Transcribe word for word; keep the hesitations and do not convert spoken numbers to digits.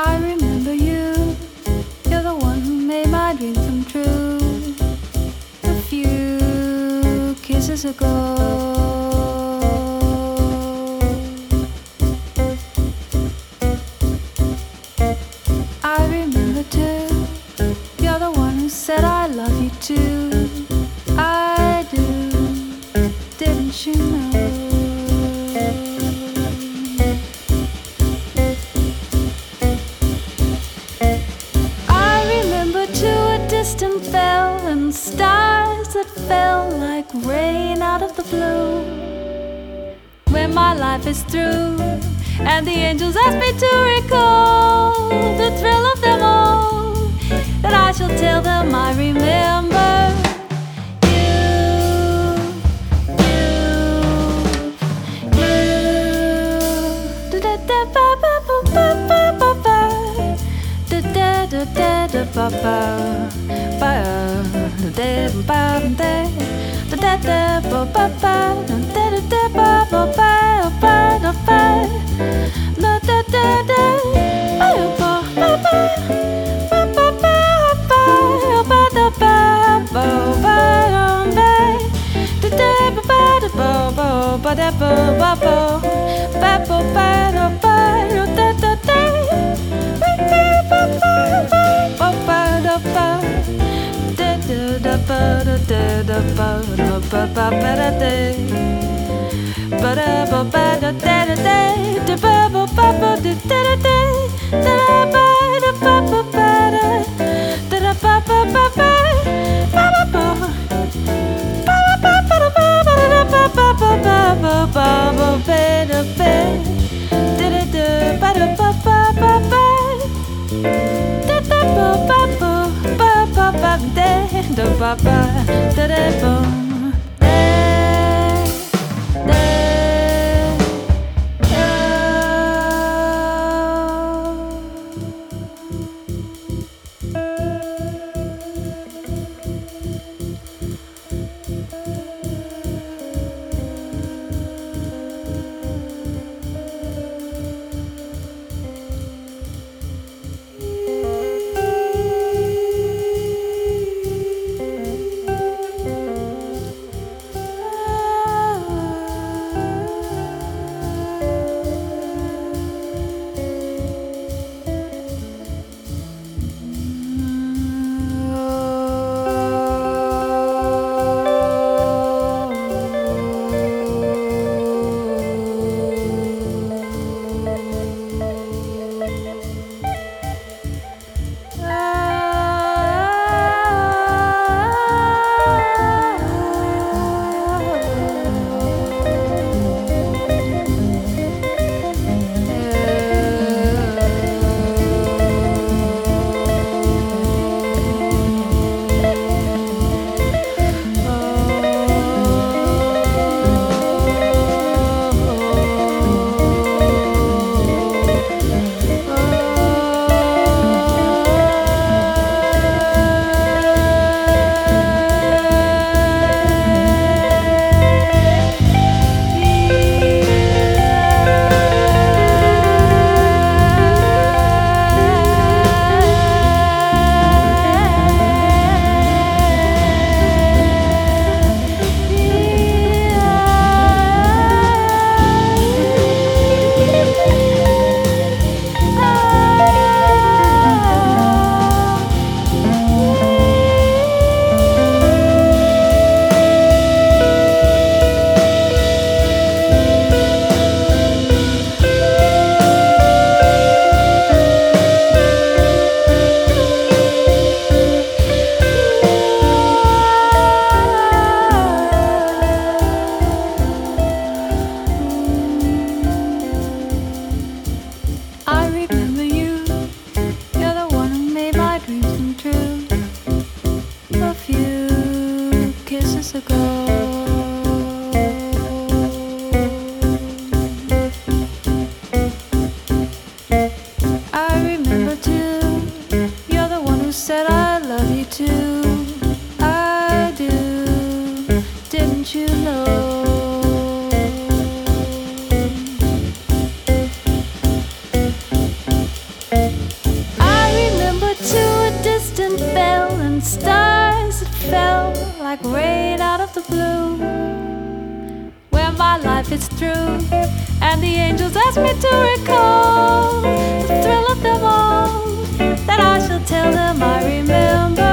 I remember you, you're the one who made my dreams come true. A few kisses ago, I remember too, you're the one who said I love you too. I do, didn't you know? Distant bell and stars that fell like rain out of the blue. When my life is through and the angels ask me to recall the thrill of them all, then I shall tell them I remember you, you, you. Da-da-da-ba-ba-ba-ba-ba, Thank you. like rain out of the blue. When my life is through and the angels ask me to recall the thrill of them all, then I shall tell them I remember